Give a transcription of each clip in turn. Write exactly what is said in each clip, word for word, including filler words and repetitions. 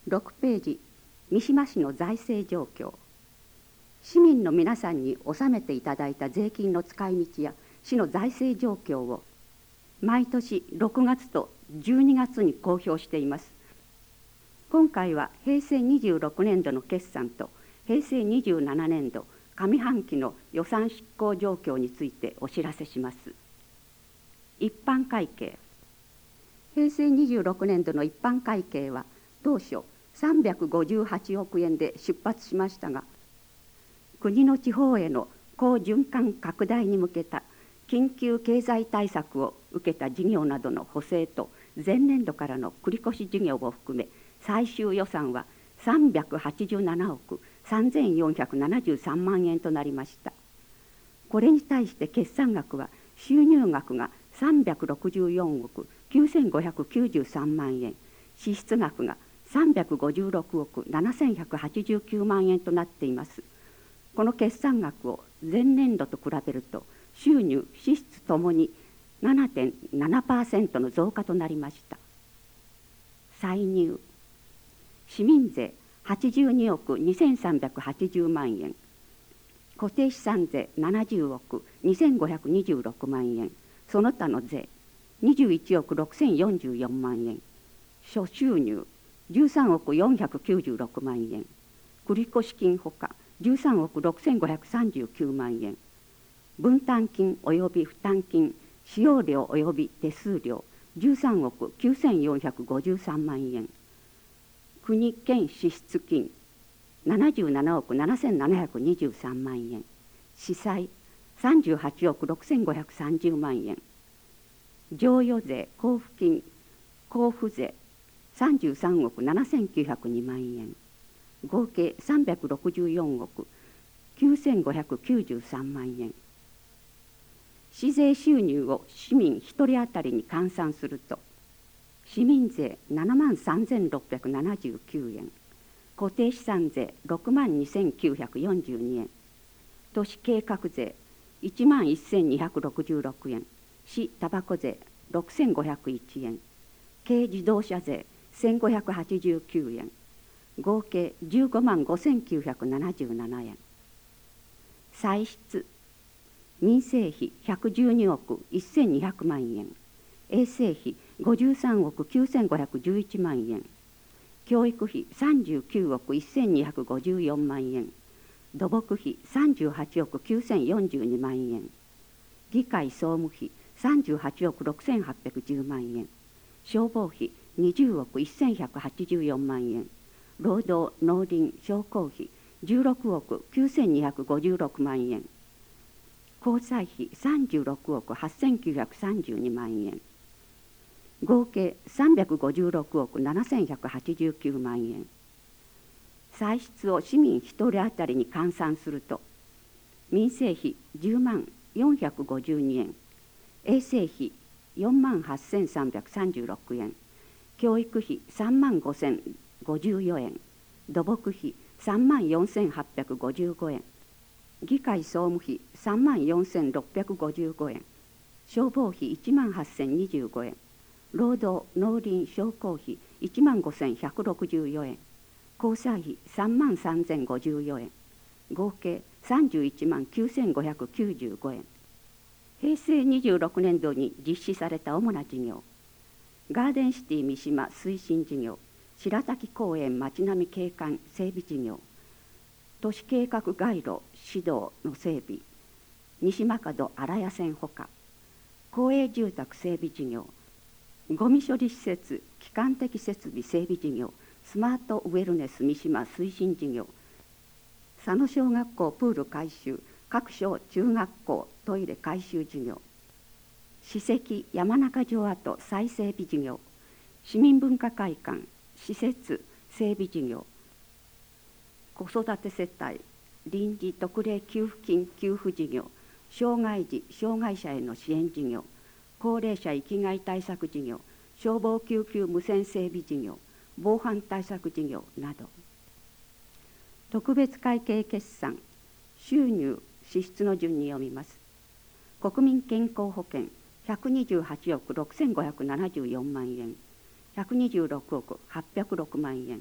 ろくページ、三島市の財政状況。市民の皆さんに納めていただいた税金の使い道や市の財政状況を毎年ろくがつとじゅうにがつに公表しています。今回は平成にじゅうろくねんどの決算と平成にじゅうななねんど上半期の予算執行状況についてお知らせします。一般会計。平成にじゅうろくねんどの一般会計は当初さんびゃくごじゅうはちおくえんで出発しましたが、国の地方への好循環拡大に向けた緊急経済対策を受けた事業などの補正と前年度からの繰越事業を含め最終予算はさんびゃくはちじゅうななおくさんぜんよんひゃくななじゅうさんまんえんとなりました。これに対して決算額は収入額がさんびゃくろくじゅうよんおくきゅうせんごひゃくきゅうじゅうさんまんえん、支出額がさんびゃくごじゅうろくおくななせんひゃくはちじゅうきゅうまんえんとなっています。この決算額を前年度と比べると収入・支出ともに ななてんななパーセント の増加となりました。歳入。市民税はちじゅうにおくにせんさんびゃくはちじゅうまんえん、固定資産税ななじゅうおくにせんごひゃくにじゅうろくまんえん、その他の税にじゅういちおくろくせんよんじゅうよんまんえん、諸収入じゅうさんおくよんひゃくきゅうじゅうろくまんえん、繰越金ほかじゅうさんおくろくせんごひゃくさんじゅうきゅうまんえん、分担金及び負担金、使用料及び手数料じゅうさんおくきゅうせんよんひゃくごじゅうさんまんえん、国県支出金ななじゅうななおくななせんななひゃくにじゅうさんまんえん、司債さんじゅうはちおくろくせんごひゃくさんじゅうまんえん、譲与税交付金交付税さんじゅうさんおくななせんきゅうひゃくにまんえん、合計さんびゃくろくじゅうよんおくきゅうせんごひゃくきゅうじゅうさんまんえん。市税収入を市民ひとり当たりに換算すると、市民税ななまんさんぜんろっぴゃくななじゅうきゅうえん、固定資産税ろくまんにせんきゅうひゃくよんじゅうにえん、都市計画税いちまんせんにひゃくろくじゅうろくえん、市たばこ税ろくせんごひゃくいちえん、軽自動車税せんごひゃくはちじゅうきゅうえん、合計じゅうごまんごせんきゅうひゃくななじゅうななえん。歳出。民生費ひゃくじゅうにおくせんにひゃくまんえん、衛生費ごじゅうさんおくきゅうせんごひゃくじゅういちまんえん、教育費さんじゅうきゅうおくせんにひゃくごじゅうよんまんえん、土木費さんじゅうはちおくきゅうせんよんじゅうにまんえん、議会総務費さんじゅうはちおくろくせんはっぴゃくじゅうまんえん、消防費にじゅうおくせんひゃくはちじゅうよんまんえん、労働農林商工費じゅうろくおくきゅうせんにひゃくごじゅうろくまんえん、交際費さんじゅうろくおくはっせんきゅうひゃくさんじゅうにまんえん、合計さんびゃくごじゅうろくおくななせんひゃくはちじゅうきゅうまんえん。歳出を市民ひとり当たりに換算すると、民生費じゅうまんよんひゃくごじゅうにえん、衛生費よんまんはっせんさんびゃくさんじゅうろくえん、教育費さんまんごせんごじゅうよえん、土木費さんまんよんせんはっぴゃくごじゅうごえん、議会総務費さんまんよんせんろっぴゃくごじゅうごえん、消防費いちまんはっせんにじゅうごえん、労働農林商工費いちまんごせんひゃくろくじゅうよえん、交際費さんまんさんぜんごじゅうよえん、合計さんじゅういちまんきゅうせんごひゃくきゅうじゅうごえん。平成にじゅうろくねんどに実施された主な事業。ガーデンシティ三島推進事業、白滝公園町並み景観整備事業、都市計画街路指導の整備、西間門荒谷線ほか、公営住宅整備事業、ゴミ処理施設基幹的設備整備事業、スマートウェルネス三島推進事業、佐野小学校プール改修各小中学校トイレ改修事業、史跡山中城跡再整備事業、市民文化会館施設整備事業、子育て世帯臨時特例給付金給付事業、障害児障害者への支援事業、高齢者生きがい対策事業、消防救急無線整備事業、防犯対策事業など。特別会計決算。収入支出の順に読みます。国民健康保険ひゃくにじゅうはちおくろくせんごひゃくななじゅうよんまんえん、ひゃくにじゅうろくおくはっぴゃくろくまんえん、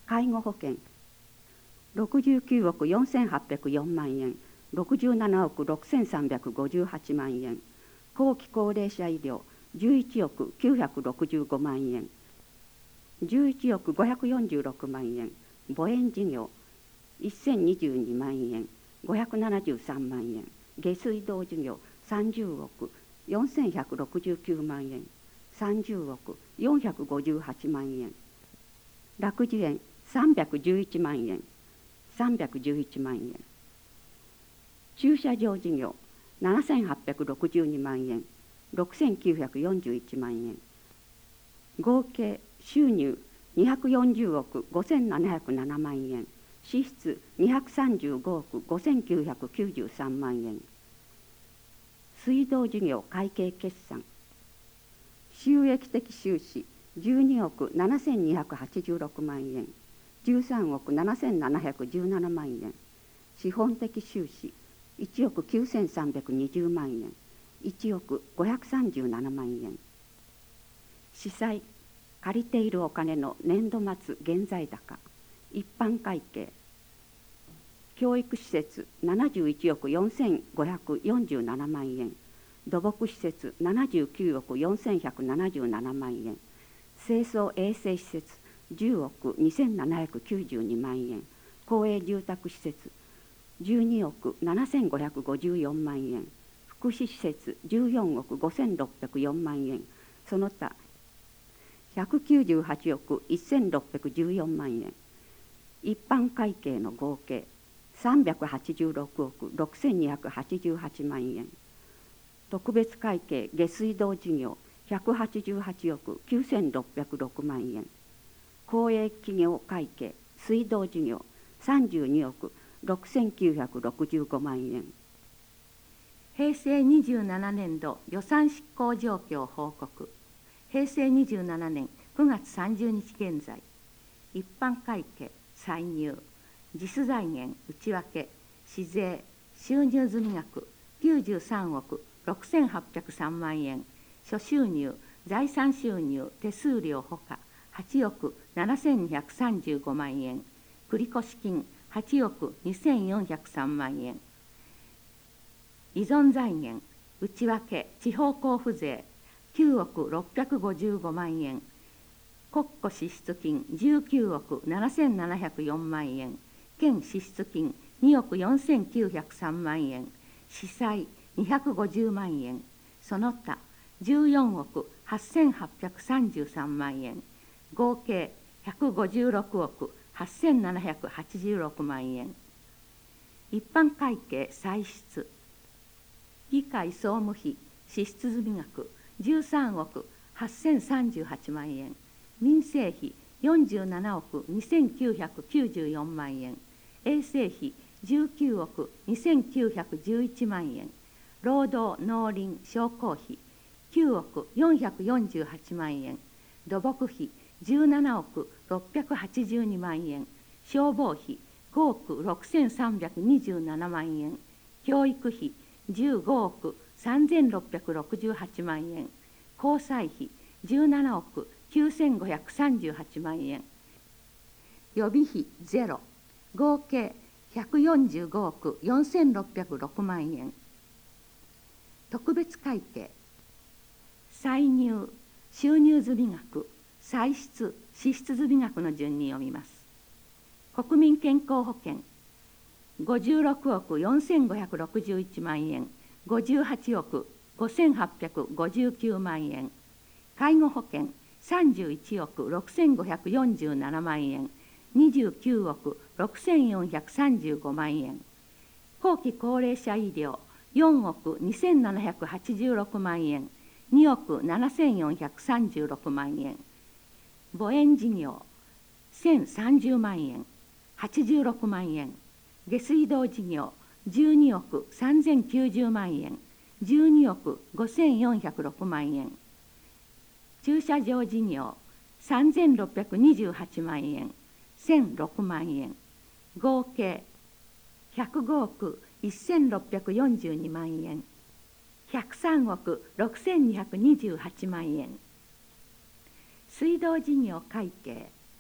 介護保険ろくじゅうきゅうおくよんせんはっぴゃくよんまんえん、ろくじゅうななおくろくせんさんびゃくごじゅうはちまんえん、後期高齢者医療じゅういちおくきゅうひゃくろくじゅうごまんえん、じゅういちおくごひゃくよんじゅうろくまんえん、母園事業せんにじゅうにまんえん、ごひゃくななじゅうさんまんえん、下水道事業さんじゅうおくよんせんひゃくろくじゅうきゅうまんえん、さんじゅうおくよんひゃくごじゅうはちまんえん、楽寿園さんびゃくじゅういちまんえん、さんびゃくじゅういちまんえん、駐車場事業ななせんはっぴゃくろくじゅうにまんえん、ろくせんきゅうひゃくよんじゅういちまんえん、合計収入にひゃくよんじゅうおくごせんななひゃくななまんえん、支出にひゃくさんじゅうごおくごせんきゅうひゃくきゅうじゅうさんまんえん、水道事業会計決算収益的収支じゅうにおくななせんにひゃくはちじゅうろくまんえん、じゅうさんおくななせんななひゃくじゅうななまんえん、資本的収支いちおくきゅうせんさんびゃくにじゅうまんえん、いちおくごひゃくさんじゅうななまんえん、司債借りているお金の年度末現在高、一般会計教育施設ななじゅういちおくよんせんごひゃくよんじゅうななまんえん、土木施設ななじゅうきゅうおくよんせんひゃくななじゅうななまんえん、清掃衛生施設じゅうおくにせんななひゃくきゅうじゅうにまんえん、公営住宅施設じゅうにおくななせんごひゃくごじゅうよんまんえん、福祉施設じゅうよんおくごせんろっぴゃくよんまんえん、その他ひゃくきゅうじゅうはちおくせんろっぴゃくじゅうよんまんえん、一般会計の合計さんびゃくはちじゅうろくおくろくせんにひゃくはちじゅうはちまんえん、特別会計下水道事業ひゃくはちじゅうはちおくきゅうせんろっぴゃくろくまんえん、公営企業会計水道事業さんじゅうにおくろくせんきゅうひゃくろくじゅうごまんえん。 平成にじゅうななねんど予算執行状況報告。平成にじゅうななねんくがつさんじゅうにち現在、一般会計歳入、実財源内訳、市税、収入済額きゅうじゅうさんおくろくせんはっぴゃくさんまんえん、諸収入、財産収入、手数料ほかはちおくななせんにひゃくさんじゅうごまんえん、繰越金はちおくにせんよんひゃくさんまんえん、依存財源内訳地方交付税きゅうおくろっぴゃくごじゅうごまんえん、国庫支出金じゅうきゅうおくななせんななひゃくよんまんえん、県支出金におくよんせんきゅうひゃくさんまんえん、司債にひゃくごじゅうまんえん、その他じゅうよんおくはっせんはっぴゃくさんじゅうさんまんえん、合計ひゃくごじゅうろくおくはっせんななひゃくはちじゅうろくまんえん。一般会計歳出、議会総務費支出済額じゅうさんおくはっせんさんじゅうはちまんえん、民生費よんじゅうななおくにせんきゅうひゃくきゅうじゅうよんまんえん、衛生費じゅうきゅうおくにせんきゅうひゃくじゅういちまんえん、労働農林商工費きゅうおくよんひゃくよんじゅうはちまんえん、土木費じゅうななおくろっぴゃくはちじゅうにまんえん、消防費ごおくろくせんさんびゃくにじゅうななまんえん、教育費じゅうごおくさんぜんろっぴゃくろくじゅうはちまんえん、交際費じゅうななおくきゅうせんごひゃくさんじゅうはちまんえん、予備費ゼロ、合計ひゃくよんじゅうごおくよんせんろっぴゃくろくまんえん。特別会計歳入、収入済額、歳出、支出済額の順に読みます。国民健康保険ごじゅうろくおくよんせんごひゃくろくじゅういちまんえん、ごじゅうはちおくごせんはっぴゃくごじゅうきゅうまんえん、介護保険さんじゅういちおくろくせんごひゃくよんじゅうななまんえん、にじゅうきゅうおくろくせんよんひゃくさんじゅうごまんえん、後期高齢者医療よんおくにせんななひゃくはちじゅうろくまんえん、におくななせんよんひゃくさんじゅうろくまんえん、母園事業せんさんじゅうまんえん、はちじゅうろくまんえん、下水道事業じゅうにおくさんぜんきゅうじゅうまんえん、じゅうにおくごせんよんひゃくろくまんえん、駐車場事業さんぜんろっぴゃくにじゅうはちまんえん、せんろくまんえん、合計ひゃくごおくせんろっぴゃくよんじゅうにまんえん、ひゃくさんおくろくせんにひゃくにじゅうはちまんえん。水道事業会計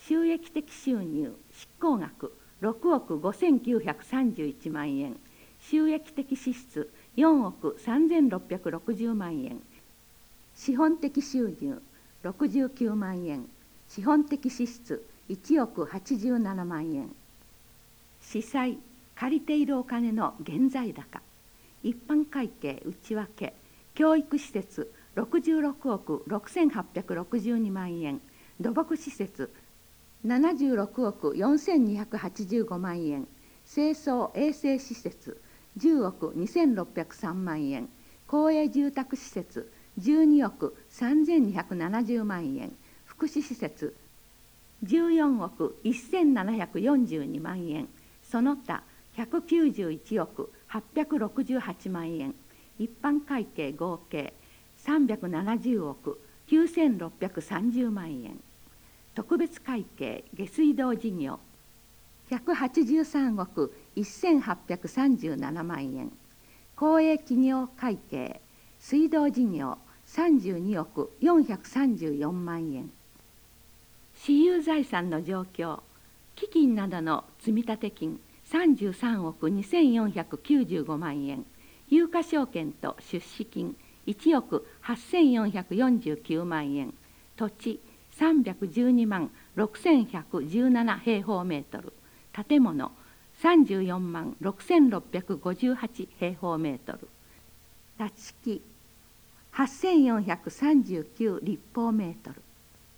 収益的収入執行額ろくおくごせんきゅうひゃくさんじゅういちまんえん、収益的支出よんおくさんぜんろっぴゃくろくじゅうまんえん、資本的収入ろくじゅうきゅうまんえん、資本的支出いちおくはちじゅうななまんえん、司債借りているお金の現在高、一般会計内訳教育施設ろくじゅうろくおくろくせんはっぴゃくろくじゅうにまんえん、土木施設ななじゅうろくおくよんせんにひゃくはちじゅうごまんえん、清掃衛生施設じゅうおくにせんろっぴゃくさんまんえん、公営住宅施設じゅうにおくさんぜんにひゃくななじゅうまんえん、福祉施設じゅうよんおくせんななひゃくよんじゅうにまんえん、その他ひゃくきゅうじゅういちおくはっぴゃくろくじゅうはちまんえん、一般会計合計さんびゃくななじゅうおくきゅうせんろっぴゃくさんじゅうまんえん、特別会計下水道事業ひゃくはちじゅうさんおくせんはっぴゃくさんじゅうななまんえん、公営企業会計水道事業さんじゅうにおくよんひゃくさんじゅうよんまんえん、私有財産の状況基金などの積立金さんじゅうさんおくにせんよんひゃくきゅうじゅうごまんえん、有価証券と出資金いちおくはっせんよんひゃくよんじゅうきゅうまんえん、土地さんびゃくじゅうにまんろくせんひゃくじゅうなな平方メートル、建物さんじゅうよんまんろくせんろっぴゃくごじゅうはち平方メートル、立地はっせんよんひゃくさんじゅうきゅう立方メートル。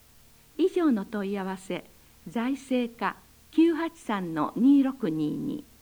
以上の問い合わせ、財政課きゅうはちさんのにろくにーに